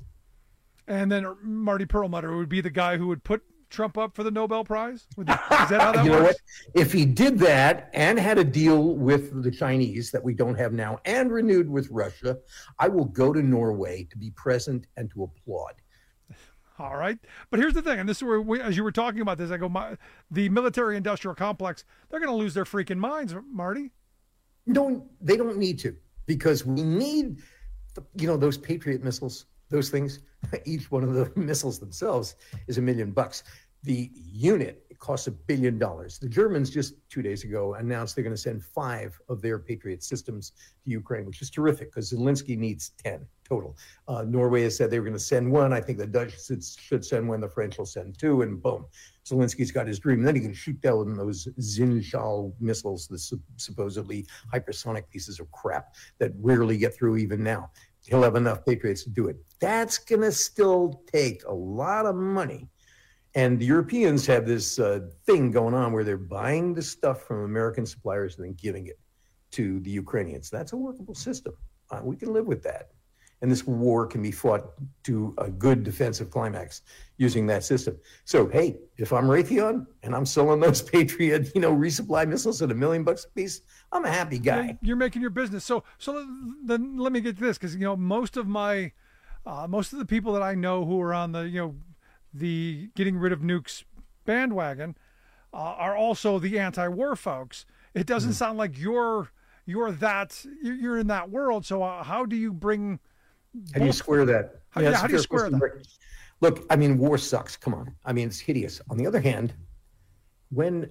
And then Marty Perlmutter would be the guy who would put Trump up for the Nobel Prize? Is that how that works? You know what? If he did that and had a deal with the Chinese that we don't have now and renewed with Russia, I will go to Norway to be present and to applaud. All right. But here's the thing, and this is where, as you were talking about this, I go, the military-industrial complex, they're going to lose their freaking minds, Marty. No, they don't need to, because we need, those Patriot missiles, those things. Each one of the missiles themselves is $1 million. The unit It costs $1 billion. The Germans just 2 days ago announced they're going to send 5 of their Patriot systems to Ukraine, which is terrific because Zelensky needs 10 total. Norway has said they were going to send 1. I think the Dutch should send 1. The French will send 2, and boom. Zelensky's got his dream. And then he can shoot down those Zinchal missiles, the supposedly hypersonic pieces of crap that rarely get through even now. He'll have enough Patriots to do it. That's going to still take a lot of money. And the Europeans have this thing going on where they're buying the stuff from American suppliers and then giving it to the Ukrainians. That's a workable system. We can live with that. And this war can be fought to a good defensive climax using that system. So, hey, if I'm Raytheon and I'm selling those Patriot, resupply missiles at $1 million a piece, I'm a happy guy. You're making your business. So then let me get to this, because most of the people that I know who are on the getting rid of nukes bandwagon are also the anti-war folks. It doesn't sound like you're in that world. So how do you bring? How do you square that? How do you square that? Look, war sucks. Come on. It's hideous. On the other hand, when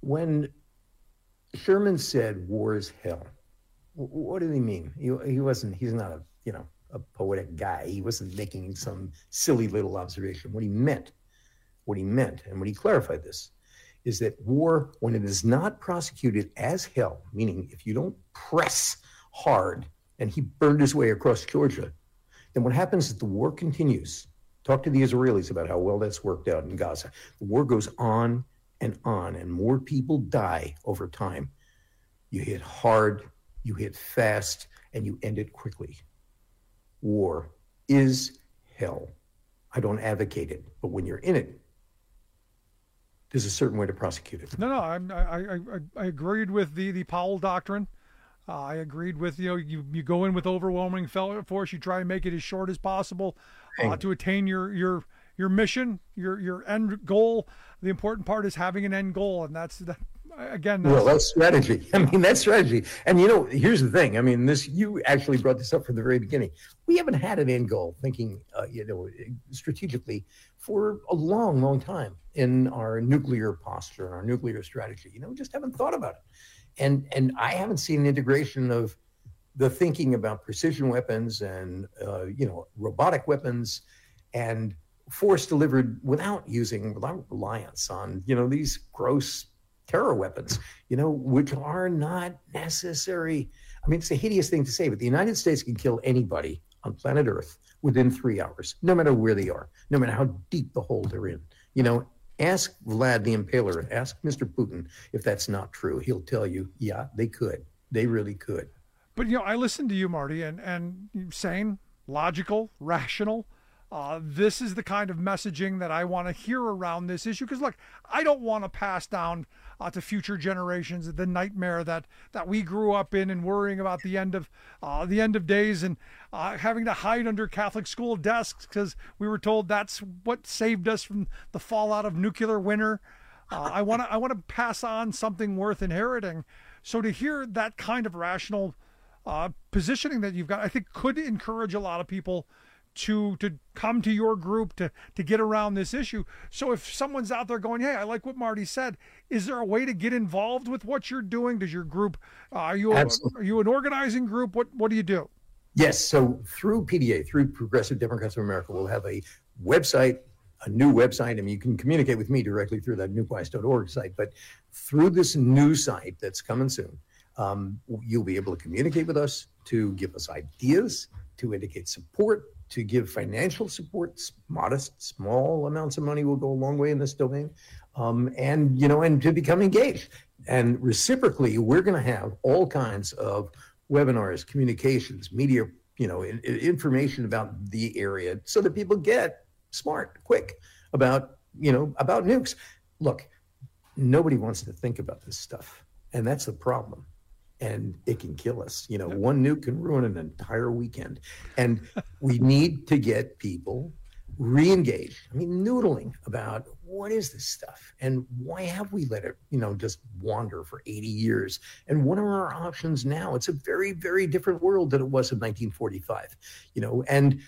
Sherman said war is hell, what did he mean? He's not a poetic guy. He wasn't making some silly little observation. What he meant, and when he clarified this, is that war, when it is not prosecuted as hell, meaning if you don't press hard, and he burned his way across Georgia, then what happens is the war continues. Talk to the Israelis about how well that's worked out in Gaza. The war goes on, and more people die over time. You hit hard, you hit fast, and you end it quickly. War is hell. I don't advocate it, but when you're in it, there's a certain way to prosecute it. No, I agreed with the Powell doctrine. I agreed with you go in with overwhelming force. You try and make it as short as possible to attain your mission, your end goal. The important part is having an end goal, and that's strategy. That's strategy. And here's the thing. You actually brought this up from the very beginning. We haven't had an end goal thinking, strategically for a long, long time in our nuclear posture and our nuclear strategy. We just haven't thought about it. And I haven't seen an integration of the thinking about precision weapons and, robotic weapons and force delivered without reliance on, these gross terror weapons, which are not necessary. It's a hideous thing to say, but the United States can kill anybody on planet Earth within 3 hours, no matter where they are, no matter how deep the hole they're in. Ask Vlad the Impaler, ask Mr. Putin if that's not true. He'll tell you, yeah, they could. They really could. But, I listened to you, Marty, and sane, logical, rational. This is the kind of messaging that I want to hear around this issue. Because, look, I don't want to pass down to future generations the nightmare that we grew up in and worrying about the end of days and having to hide under Catholic school desks because we were told that's what saved us from the fallout of nuclear winter. I want to pass on something worth inheriting. So to hear that kind of rational positioning that you've got, I think could encourage a lot of people to come to your group to get around this issue. So if someone's out there going, hey, I like what Marty said, is there a way to get involved with what you're doing? Does your group, are you an organizing group? What do you do? Yes. So through PDA, through Progressive Democrats of America, we'll have a website, a new website. You can communicate with me directly through that nukewise.org site, but through this new site that's coming soon, you'll be able to communicate with us, to give us ideas, to indicate support, to give financial support. Modest, small amounts of money will go a long way in this domain, and to become engaged. And reciprocally, we're going to have all kinds of webinars, communications, media, information about the area so that people get smart, quick about nukes. Look, nobody wants to think about this stuff, and that's the problem. And it can kill us. One nuke can ruin an entire weekend. And we need to get people re-engaged. Noodling about what is this stuff and why have we let it, just wander for 80 years? And what are our options now? It's a very, very different world than it was in 1945, and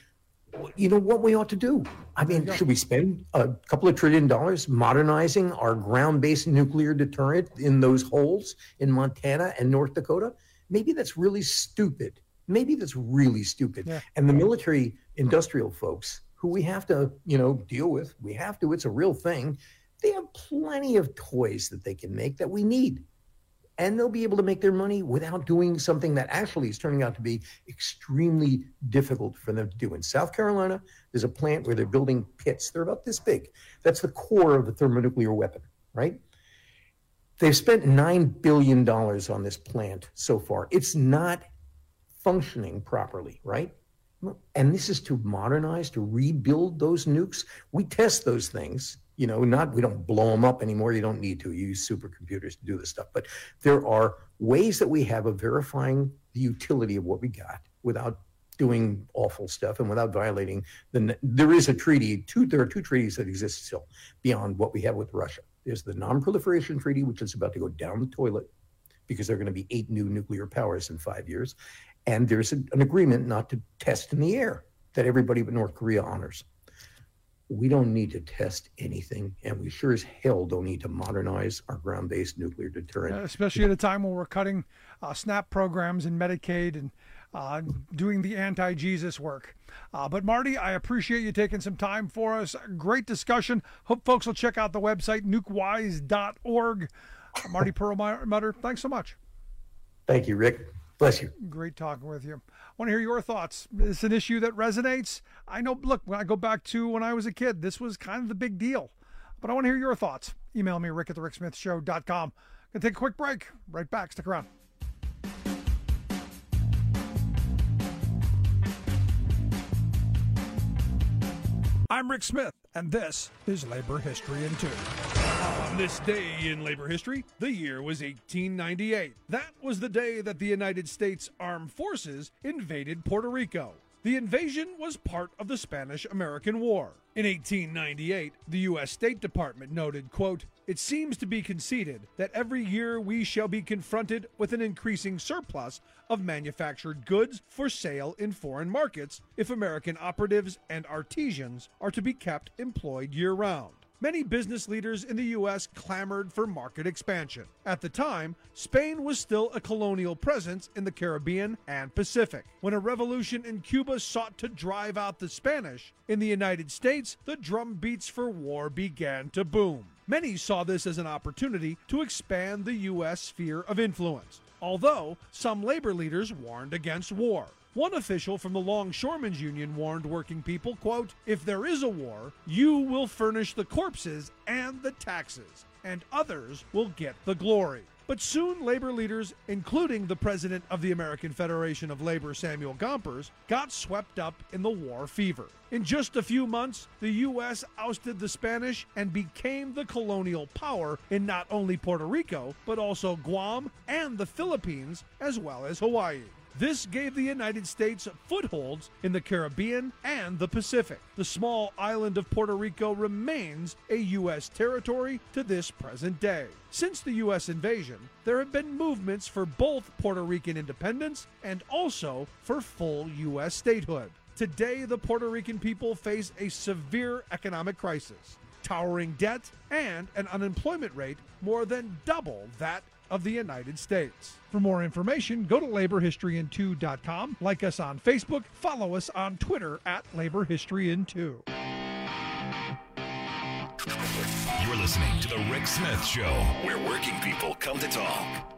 you know what we ought to do? I mean, should we spend a couple of $1 trillion modernizing our ground-based nuclear deterrent in those holes in Montana and North Dakota? Maybe that's really stupid. Yeah. And the military industrial folks who we have to, deal with, it's a real thing. They have plenty of toys that they can make that we need. And they'll be able to make their money without doing something that actually is turning out to be extremely difficult for them to do. In South Carolina, there's a plant where they're building pits. They're about this big. That's the core of the thermonuclear weapon, right? They've spent $9 billion on this plant so far. It's not functioning properly, right? And this is to modernize, to rebuild those nukes. We test those things. We don't blow them up anymore. You don't need to. You use supercomputers to do this stuff. But there are ways that we have of verifying the utility of what we got without doing awful stuff and without violating there is a treaty. There are two treaties that exist still beyond what we have with Russia. There's the Non-Proliferation Treaty, which is about to go down the toilet because there are going to be 8 new nuclear powers in 5 years. And there's an agreement not to test in the air that everybody but North Korea honors. We don't need to test anything, and we sure as hell don't need to modernize our ground-based nuclear deterrent. Especially at a time when we're cutting SNAP programs and Medicaid and doing the anti-Jesus work. But Marty, I appreciate you taking some time for us. Great discussion. Hope folks will check out the website, nukewise.org. Marty Perlmutter, thanks so much. Thank you, Rick. Bless you. Great talking with you. I want to hear your thoughts. Is this an issue that resonates? I know, look, when I go back to when I was a kid, this was kind of the big deal. But I want to hear your thoughts. Email me, rick@thericksmithshow.com. Gonna take a quick break. Right back. Stick around. I'm Rick Smith, and this is Labor History in 2. On this day in labor history, the year was 1898. That was the day that the United States Armed Forces invaded Puerto Rico. The invasion was part of the Spanish-American War. In 1898, the U.S. State Department noted, quote, "It seems to be conceded that every year we shall be confronted with an increasing surplus of manufactured goods for sale in foreign markets if American operatives and artisans are to be kept employed year-round." Many business leaders in the U.S. clamored for market expansion. At the time, Spain was still a colonial presence in the Caribbean and Pacific. When a revolution in Cuba sought to drive out the Spanish, in the United States, the drum beats for war began to boom. Many saw this as an opportunity to expand the U.S. sphere of influence, although some labor leaders warned against war. One official from the Longshoremen's Union warned working people, quote, "If there is a war, you will furnish the corpses and the taxes, and others will get the glory." But soon labor leaders, including the president of the American Federation of Labor, Samuel Gompers, got swept up in the war fever. In just a few months, the U.S. ousted the Spanish and became the colonial power in not only Puerto Rico, but also Guam and the Philippines, as well as Hawaii. This gave the United States footholds in the Caribbean and the Pacific. The small island of Puerto Rico remains a U.S. territory to this present day. Since the U.S. invasion, there have been movements for both Puerto Rican independence and also for full U.S. statehood. Today, the Puerto Rican people face a severe economic crisis, towering debt, and an unemployment rate more than double that of the United States. For more information, go to laborhistoryin2.com, like us on Facebook, follow us on Twitter @laborhistoryin2. You're listening to The Rick Smith Show, where working people come to talk.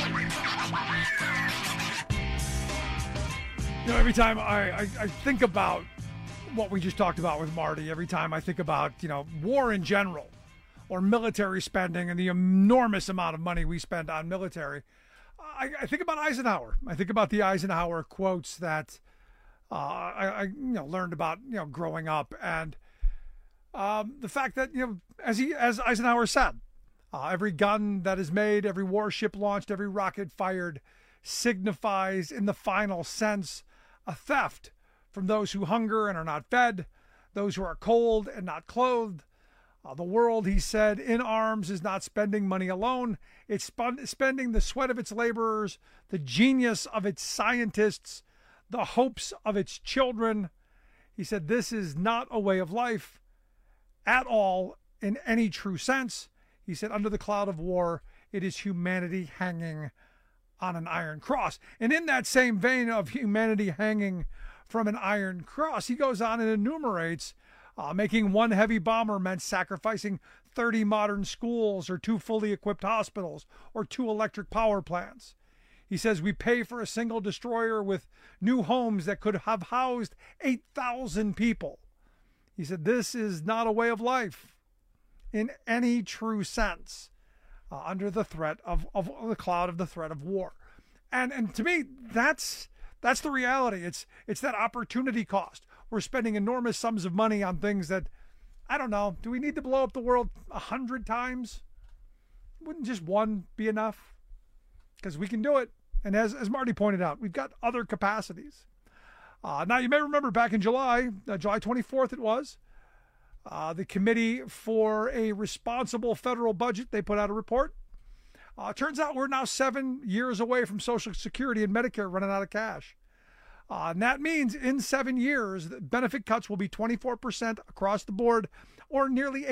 Every time I think about what we just talked about with Marty, every time I think about, war in general, or military spending and the enormous amount of money we spend on military, I think about Eisenhower. I think about the Eisenhower quotes that I learned about growing up, and the fact that as Eisenhower said, every gun that is made, every warship launched, every rocket fired signifies in the final sense a theft from those who hunger and are not fed, those who are cold and not clothed. The world, he said, in arms is not spending money alone. It's spending the sweat of its laborers, the genius of its scientists, the hopes of its children. He said, this is not a way of life at all in any true sense. He said, under the cloud of war, it is humanity hanging on an iron cross. And in that same vein of humanity hanging from an iron cross, he goes on and enumerates making one heavy bomber meant sacrificing 30 modern schools or 2 fully equipped hospitals or 2 electric power plants. He says we pay for a single destroyer with new homes that could have housed 8,000 people. He said this is not a way of life in any true sense under the threat of the cloud of the threat of war. And to me, that's the reality. It's that opportunity cost. We're spending enormous sums of money on things that, I don't know, do we need to blow up the world 100 times? Wouldn't just one be enough? Because we can do it. And as Marty pointed out, we've got other capacities. Now, you may remember back in July 24th it was, the Committee for a Responsible Federal Budget, they put out a report. Turns out we're now 7 years away from Social Security and Medicare running out of cash. And that means in 7 years, the benefit cuts will be 24% across the board, or nearly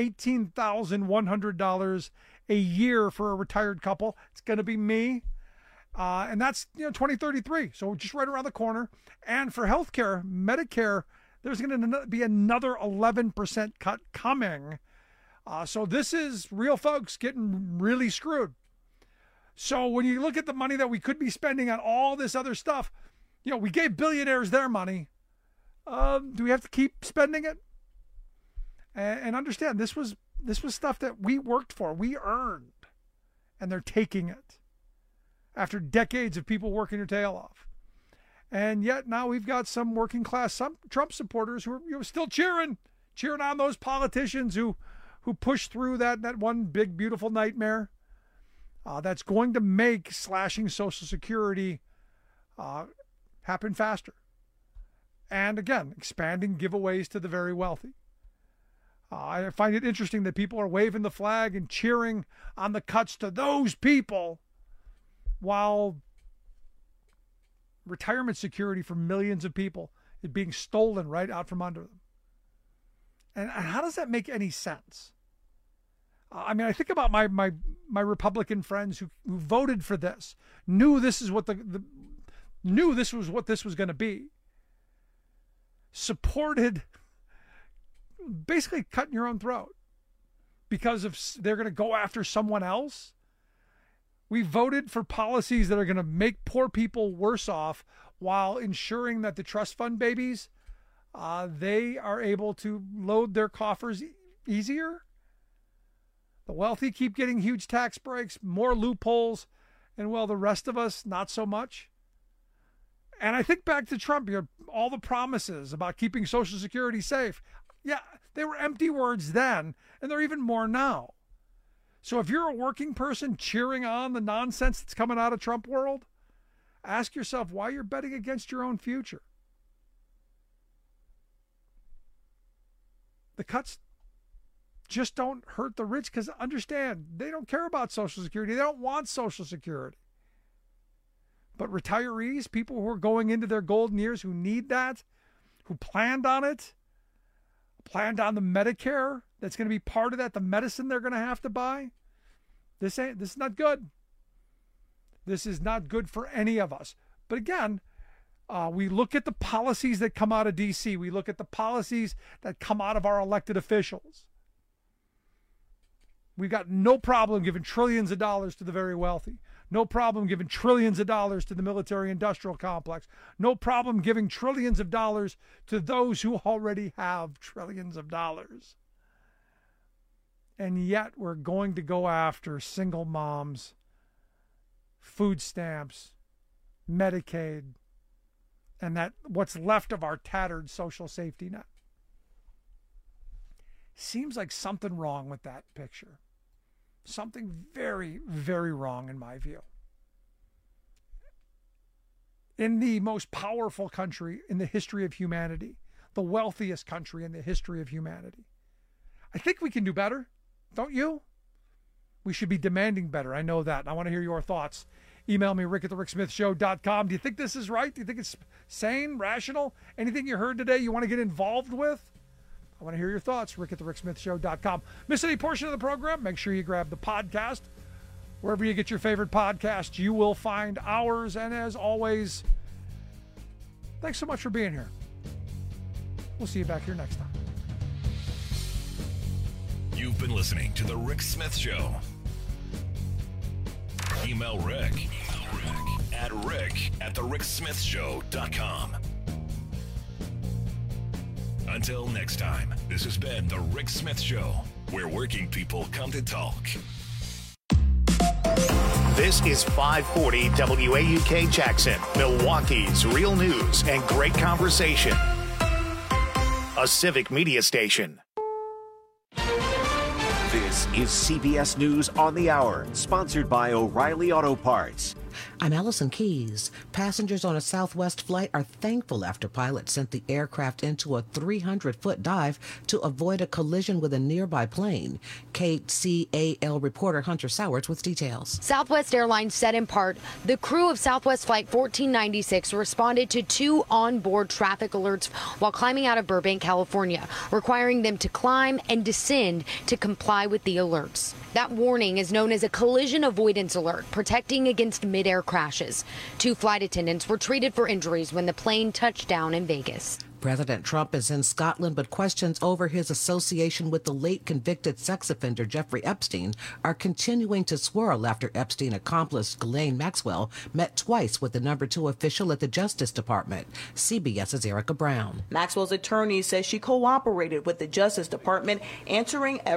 $18,100 a year for a retired couple. It's going to be me. And that's 2033, so just right around the corner. And for healthcare, Medicare, there's going to be another 11% cut coming. So this is real folks getting really screwed. So when you look at the money that we could be spending on all this other stuff, we gave billionaires their money. Do we have to keep spending it? And understand, this was stuff that we worked for, we earned, and they're taking it after decades of people working their tail off. And yet now we've got some working class, some Trump supporters who are still cheering on those politicians who push through that one big, beautiful nightmare that's going to make slashing Social Security happen faster. And again, expanding giveaways to the very wealthy. I find it interesting that people are waving the flag and cheering on the cuts to those people while retirement security for millions of people is being stolen right out from under them. And how does that make any sense? I mean, I think about my Republican friends who voted for this, knew this was what this was going to be, supported basically cutting your own throat because they're going to go after someone else. We voted for policies that are going to make poor people worse off while ensuring that the trust fund babies, they are able to load their coffers easier. The wealthy keep getting huge tax breaks, more loopholes, and well, the rest of us, not so much. And I think back to Trump, all the promises about keeping Social Security safe. Yeah, they were empty words then, and they're even more now. So if you're a working person cheering on the nonsense that's coming out of Trump world, ask yourself why you're betting against your own future. The cuts just don't hurt the rich because understand, they don't care about Social Security. They don't want Social Security. But retirees, people who are going into their golden years who need that, who planned on it, planned on the Medicare that's going to be part of that, the medicine they're going to have to buy. This is not good. This is not good for any of us. But again, we look at the policies that come out of D.C. We look at the policies that come out of our elected officials. We've got no problem giving trillions of dollars to the very wealthy. No problem giving trillions of dollars to the military-industrial complex. No problem giving trillions of dollars to those who already have trillions of dollars. And yet we're going to go after single moms, food stamps, Medicaid, and that what's left of our tattered social safety net. Seems like something wrong with that picture. Something very, very wrong in my view. In the most powerful country in the history of humanity, the wealthiest country in the history of humanity, I think we can do better, don't you? We should be demanding better. I know that. And I want to hear your thoughts Email me, rick@thericksmithshow.com. Do you think this is right? Do you think it's sane, rational? Anything you heard today you want to get involved with? I want to hear your thoughts, rick@thericksmithshow.com. Miss any portion of the program? Make sure you grab the podcast. Wherever you get your favorite podcast, you will find ours. And as always, thanks so much for being here. We'll see you back here next time. You've been listening to The Rick Smith Show. Email Rick at rick@thericksmithshow.com. Until next time, this has been The Rick Smith Show, where working people come to talk. This is 540 WAUK Jackson, Milwaukee's real news and great conversation. A civic media station. This is CBS News on the Hour, sponsored by O'Reilly Auto Parts. I'm Allison Keyes. Passengers on a Southwest flight are thankful after pilots sent the aircraft into a 300-foot dive to avoid a collision with a nearby plane. KCAL reporter Hunter Sowers with details. Southwest Airlines said in part, the crew of Southwest Flight 1496 responded to 2 onboard traffic alerts while climbing out of Burbank, California, requiring them to climb and descend to comply with the alerts. That warning is known as a collision avoidance alert, protecting against mid-air crashes. 2 flight attendants were treated for injuries when the plane touched down in Vegas. President Trump is in Scotland, but questions over his association with the late convicted sex offender Jeffrey Epstein are continuing to swirl after Epstein accomplice Ghislaine Maxwell met twice with the number 2 official at the Justice Department. CBS's Erica Brown. Maxwell's attorney says she cooperated with the Justice Department, answering